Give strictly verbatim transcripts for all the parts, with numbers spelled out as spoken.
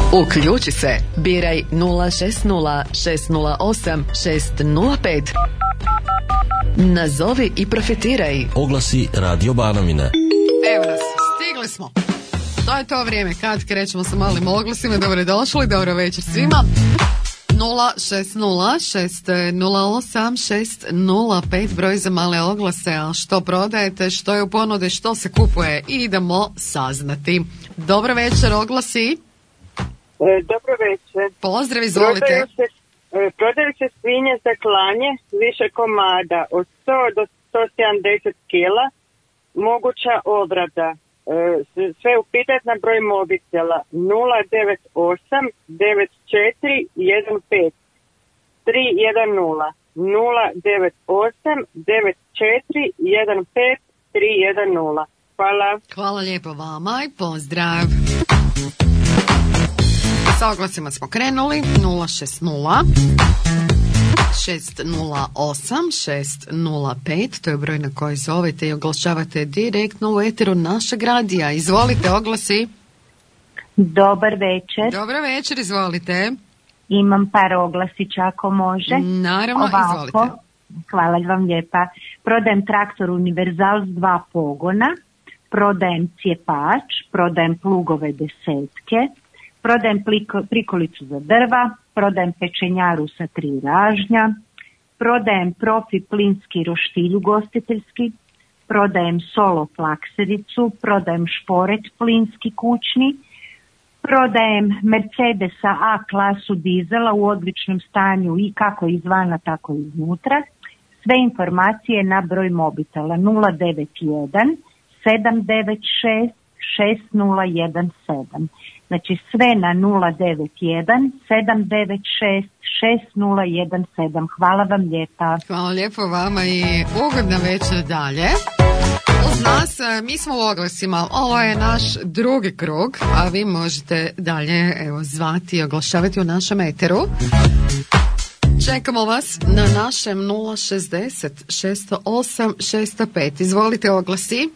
Uključi se. Biraj nula šest nula šest nula osam šest nula pet. Nazovi i profitiraj. Oglasi Radio Banovina. Evo nas, stigli smo. To je to vrijeme kad krećemo sa malim oglasima. Dobro došli, dobro večer svima. nula šest nula šest nula osam šest nula pet broj za male oglase. A što prodajete, što je u ponudi, što se kupuje, idemo saznati. Dobro večer, oglasi. E, dobro večer. Pozdrav, izvolite. Prodaju se, e, prodaju se svinje za klanje više komada od sto do sto sedamdeset kila. Moguća obrada. E, sve upitat na broj mobitela nula devet osam devet četiri jedan pet tri jedan nula nula devet osam devet četiri jedan pet tri jedan nula. Hvala. Hvala lijepo vama i pozdrav. Sa oglasima smo krenuli. Nula šest nula šest nula osam šest nula pet, to je broj na koji zovete i oglašavate direktno u eteru našeg radija. Izvolite, oglasi. Dobar večer. Dobar večer, izvolite. Imam par oglasića ako može. Naravno, Ovako, izvolite. Hvala vam lijepa. Prodajem traktor Univerzal s dva pogona, prodajem cijepač, prodajem plugove desetke, prodajem pliko, prikolicu za drva, prodajem pečenjaru sa tri ražnja, prodajem profi plinski roštilj ugostiteljski, prodajem solo flaksericu, prodajem šporet plinski kućni, prodajem Mercedesa A klasu dizela u odličnom stanju i kako izvana tako i iznutra. Sve informacije na broj mobitela nula devet jedan sedam devet šest šest nula jedan sedam. Znači sve na nula devet jedan sedam devet šest šest nula jedan sedam. Hvala vam lijepa. Hvala lijepo vama i ugodna večer dalje. Uz nas, mi smo u oglasima. Ovo je naš drugi krug, a vi možete dalje evo, zvati i oglašavati u našem eteru. Čekamo vas na našem nula šezdeset šest nula osam šest nula pet. Izvolite, oglasi.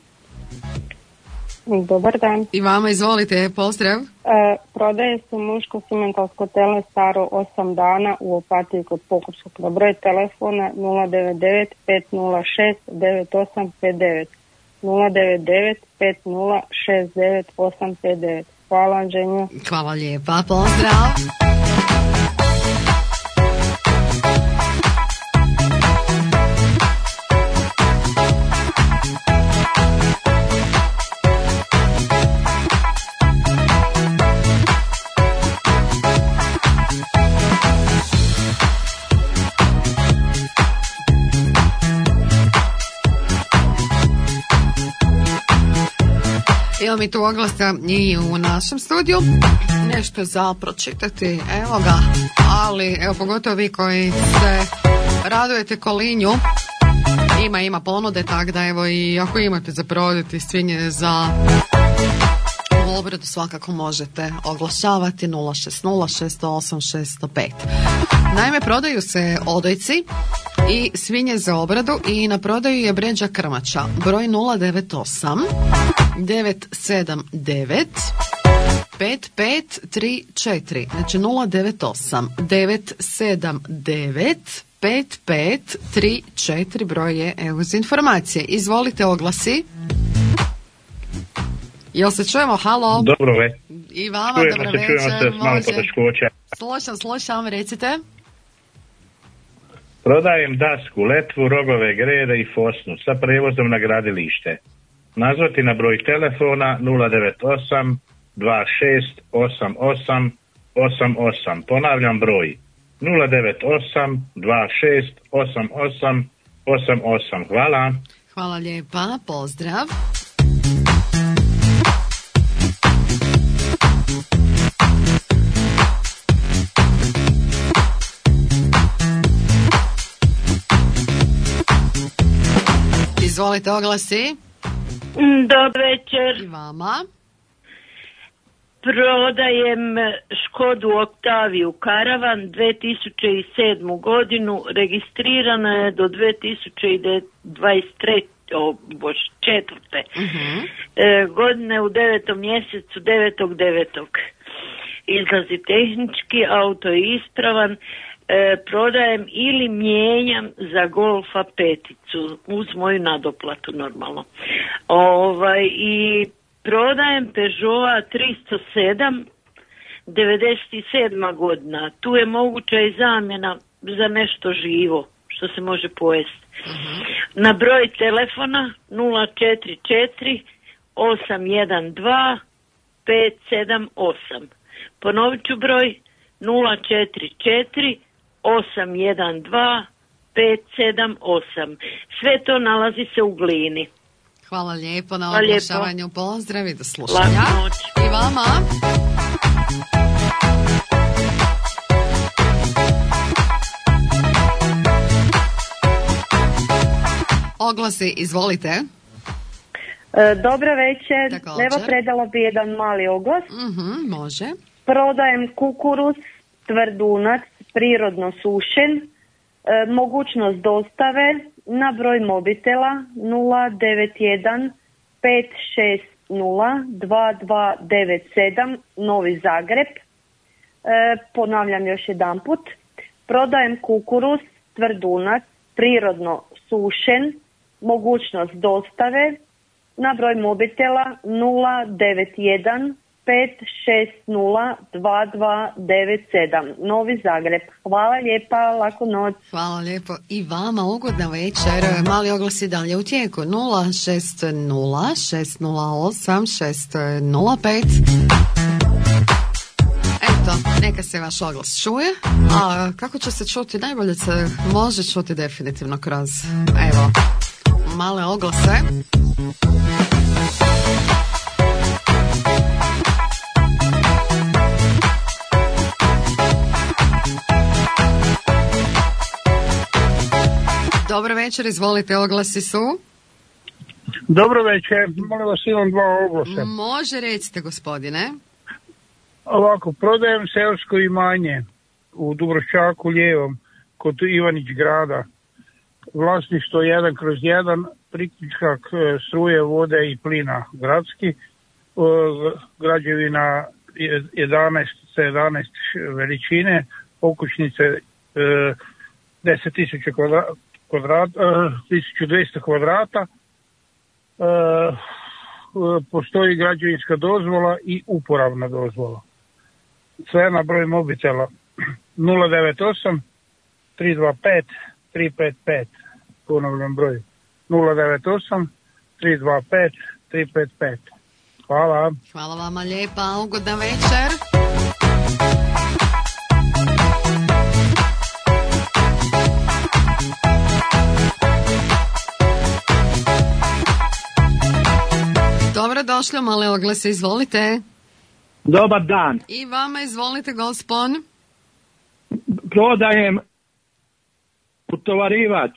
Dobar dan. I vama izvolite, pozdrav. E, prodaje se muško simentalsko tele staro osam dana u Opatiji kod Pokupskog. Na broj telefona nula devet devet pet nula šest devet osam pet devet nula devet devet pet nula šest devet osam pet devet. Hvala, Anđenja. Hvala lijepa, pozdrav. Evo mi tu oglasa i u našem studiju. Nešto za pročitati, evo ga. Ali, evo, pogotovo vi koji se radujete kolinju, ima, ima ponude, tako da evo i ako imate za prodati svinje za obradu, svakako možete oglašavati nula šest nula šest osam šest pet. Naime, prodaju se odojci i svinje za obradu i na prodaju je bređa krmača. Broj nula devet osam devet sedam devet pet pet tri četiri. Znači nula devet osam devet sedam devet pet pet tri četiri broj je evo za informacije. Izvolite, oglasi. Jel se čujemo? Halo? Dobro ve. I vama, čujemo dobro se, večer. čujemo se s malo poteškoća. Slušam, slušam, recite. Prodajem dasku, letvu, rogove, grede i fosnu sa prevozom na gradilište. Nazvati na broj telefona nula devet osam dva šest osam osam osam osam. Ponavljam broj nula devet osam dva šest osam osam osam osam. Hvala. Hvala lijepa, pozdrav. Izvolite, oglasi. Dobar večer. I vama. Prodajem Škodu Oktaviju Karavan dvije tisuće sedmu godinu, registrirana je do dvije tisuće dvadeset treće. O, bož, četvrte. Uh-huh. E, godine u devetom mjesecu, devetog devetog. izlazi tehnički, auto je ispravan, e, prodajem ili mijenjam za Golfa peticu uz moju nadoplatu normalno. Ovaj, i prodajem Peugeota tristo sedam devedeset sedma godina. Tu je moguća i zamjena za nešto živo što se može pojesti. Uh-huh. Na broj telefona nula četiri četiri osam jedan dva pet sedam osam. Ponovit ću broj nula četiri četiri osam jedan dva pet sedam osam. Sve to nalazi se u Glini. Hvala lijepo na Hvala oglašavanju. lijepo. Pozdrav i do slušanja. I vama. Oglasi, izvolite. E, dobro večer. Također. Evo predala bi jedan mali oglas. Mhm, može. Prodajem kukuruz, tvrdunac, prirodno sušen, e, mogućnost dostave na broj mobitela nula devet jedan pet šest nula dva dva devet sedam Novi Zagreb. E, ponavljam još jedanput. Prodajem kukuruz, tvrdunac, prirodno sušen, mogućnost dostave na broj mobitela nula devet jedan pet šest nula dva dva devet sedam Novi Zagreb. Hvala lijepa, laku noć. Hvala lijepo i vama, ugodna večer. Mali oglas je dalje u tijeku nula šest nula šest nula osam šest nula pet. Eto, neka se vaš oglas čuje. A kako će se čuti? Najbolje se može čuti definitivno kroz, evo, male oglase. Dobro večer, izvolite, oglasi su. Dobro večer, molim vas, imam dva oglasa. Može, recite, gospodine. Ovako, prodajem seosko imanje u Dubroščaku lijevom kod Ivanić grada. Vlasništvo jedan kroz jedan, priključak struje, vode i plina gradski, građevina jedanaest sa jedanaest veličine, okućnice deset tisuća kvadrata, tisuću dvjesto kvadrata, postoji građevinska dozvola i uporabna dozvola. Sve na broj mobitela nula devet osam tri dva pet tri pet pet. Ponavljam broj nula devet osam tri dva pet tri pet pet. Hvala. Hvala vama lijepa, ugodna večer. Dobro došli, male oglase, izvolite. Dobar dan. I vama, izvolite, gospon. Prodajem utovarivač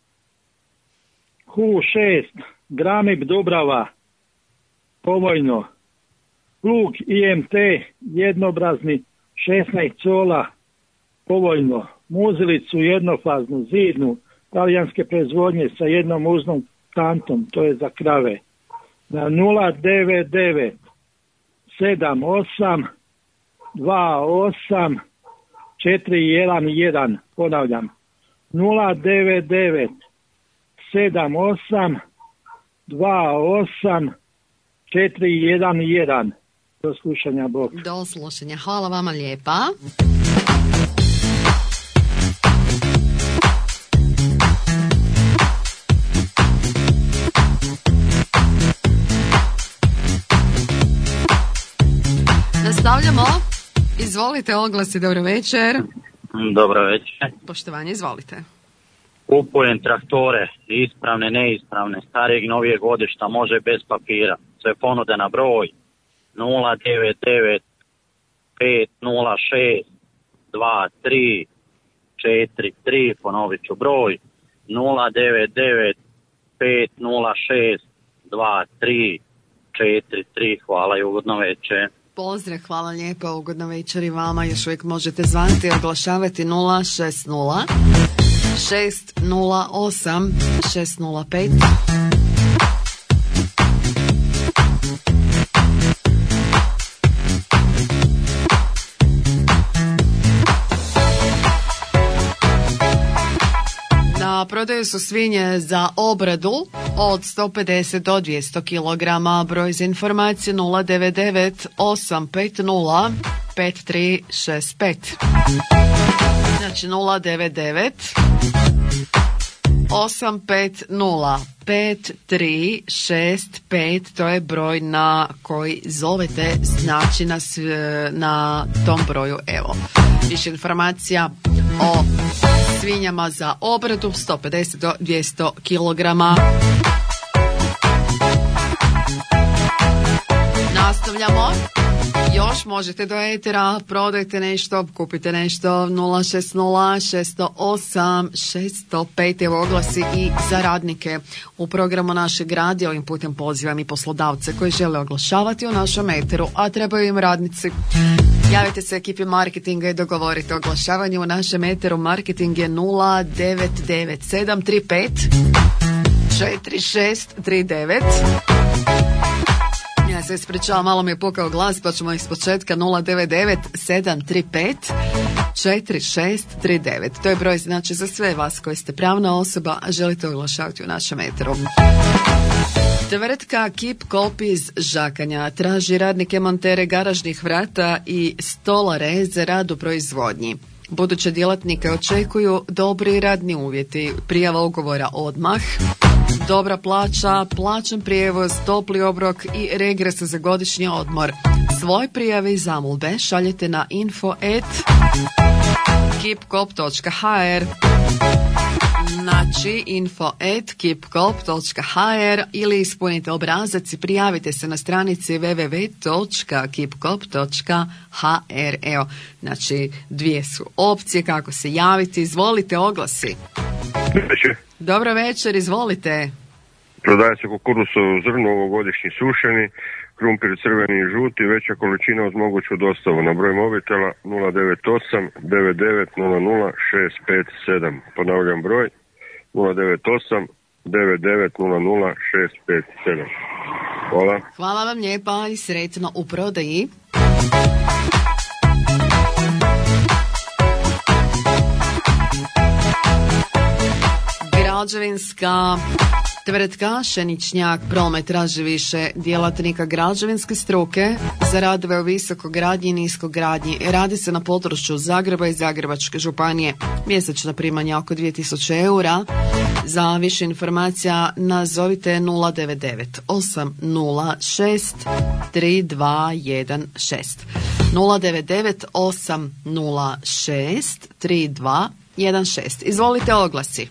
H U šest, Gramib Dubrava, povoljno. Plug I M T, jednobrazni, šesnaest cola, povoljno. Muzilicu jednofaznu, zidnu, talijanske proizvodnje sa jednom uznom kantom, to je za krave. Na nula devet devet sedam osam dva osam četiri jedan jedan, ponavljam, nula devet devet sedam osam dva osam četiri jedan jedan. Do slušanja, Bog. Do slušanja, hvala vama lijepa. Nastavljamo. Izvolite, oglasi, dobro večer. Dobro večer. Poštovanje, izvolite. Kupujem traktore, ispravne, neispravne, starijeg, novijeg godišta, može bez papira. Sve ponude na broj nula devet devet pet nula šest dva tri četiri tri, ponovit ću broj nula devet devet pet nula šest dva tri četiri tri. Hvala i ugodno večer. Pozdrav, hvala lijepo, ugodno večer i vama. Još uvijek možete zvati i oglašavati nula šest nula šest nula osam šest nula pet. prodaju su svinje za obradu od sto pedeset do dvjesto kilograma. Broj za informacije nula devet devet osam pet nula pet tri šest pet. Znači nula devet devet osam pet nula pet tri šest pet, to je broj na koji zovete, znači na, na tom broju. Evo, više informacija o svinjama za obradu sto pedeset do dvjesto kilograma. Nastavljamo. Još možete do etera, prodajte nešto, kupite nešto. Nula šest nula šest nula osam šest nula pet. Evo oglasi i za radnike u programu našeg radija. Ovim putem pozivam i poslodavce koji žele oglašavati u našem eteru, a trebaju im radnici. Javite se ekipi marketinga i dogovorite oglašavanje u našem eteru. Marketing je nula devet devet sedam tri pet četiri šest tri devet. Ja se ispričavam, malo mi je pukao glas, pa ćemo ih s početka. Nula devet devet sedam tri pet četiri šest tri devet. To je broj, znači, za sve vas koji ste pravna osoba, a želite oglašavati u našem eteru. Tvrtka Keep Coop iz Žakanja traži radnike montere garažnih vrata i stolare za rad u proizvodnji. Buduće djelatnike očekuju dobri radni uvjeti, prijava ugovora odmah, dobra plaća, plaćen prijevoz, topli obrok i regres za godišnji odmor. Svoje prijave i zamolbe šaljete na info at keepcoop točka h r. Znači info at keepcoop točka h r ili ispunite obrazac i prijavite se na stranici w w w točka keepcoop točka h r. Evo, znači dvije su opcije kako se javiti. Izvolite, oglasi. Večer. Dobro večer, izvolite. Prodaje se kukuruzov zrno ovogodišnji sušeni, krumpir crveni i žuti, veća količina uz moguću dostavu na broj mobitela nula devet osam devet devet nula nula šest pet sedam. Ponavljam broj nula devet osam devet devet nula nula šest pet sedam. Hvala. Hvala vam lijepa i sretno u prodaji. Građevinska tvrtka Šeničnjak Promet traži više djelatnika građevinske struke za radove u visokogradnji i niskogradnji. Radi se na području Zagreba i Zagrebačke županije. Mjesečna primanja oko dvije tisuće eura. Za više informacija nazovite nula devet devet osam nula šest tri dva jedan šest. nula devet devet osam nula šest tri dva jedan šest. Izvolite, oglasi.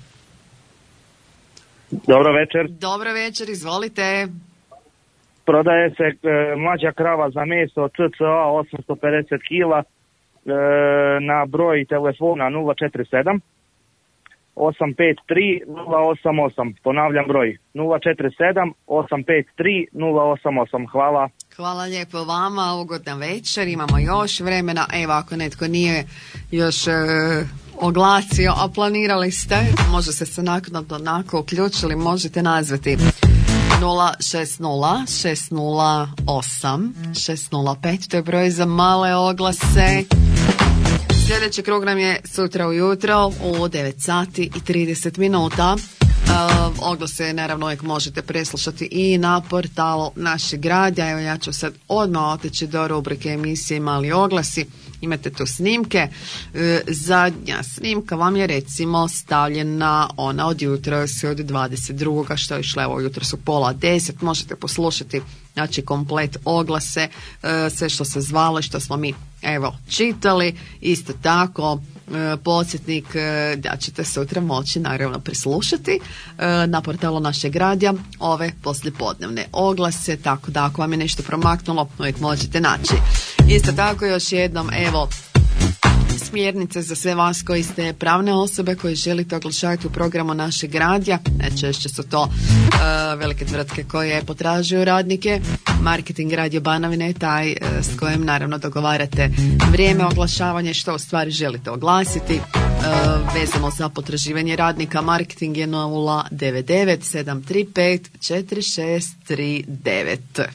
Dobro večer. Dobro večer, izvolite. Prodaje se e, mlađa krava za meso C C A osamsto pedeset kila e, na broj telefona nula četiri sedam osam pet tri nula osam osam. Ponavljam broj nula četiri sedam osam pet tri nula osam osam. Hvala. Hvala lijepo vama, ugodna večer, imamo još vremena. Evo, ako netko nije još e, oglasio, a planirali ste, može se se naknadno onako uključili, možete nazvati nula šest nula šest nula osam šest nula pet, to je broj za male oglase. Sljedeći krug nam je sutra ujutro u devet sati i trideset minuta. Uh, oglase naravno uvijek možete preslušati i na portalu našeg radija. Evo, ja ću sad odmah otići do rubrike emisije Mali oglasi. Imate tu snimke. Uh, zadnja snimka vam je recimo stavljena ona od jutros od dvadeset drugog što je išla, evo jutro su pola deset. Možete poslušati znači komplet oglase, uh, sve što se zvalo i što smo mi evo čitali. Isto tako podsjetnik da ćete sutra moći naravno preslušati na portalu našeg radija ove poslijepodnevne oglase, tako da ako vam je nešto promaknulo uvijek možete naći. Isto tako još jednom evo smjernice za sve vas koji ste pravne osobe koji želite oglašavati u programu našeg radija. Najčešće su to uh, velike tvrtke koje potražuju radnike. Marketing Radio Banovine je taj uh, s kojim naravno dogovarate vrijeme oglašavanja, što u stvari želite oglasiti. Uh, vezano za potraživanje radnika, marketing je nula devet devet sedam tri pet četiri šest tri devet.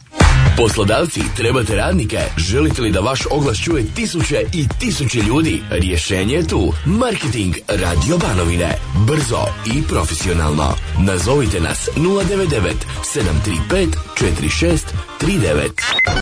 Poslodavci, trebate radnike? Želite li da vaš oglas čuje tisuće i tisuće ljudi? Rješenje je tu. Marketing Radio Banovine. Brzo i profesionalno. Nazovite nas nula devet devet sedam tri pet četiri šest tri devet.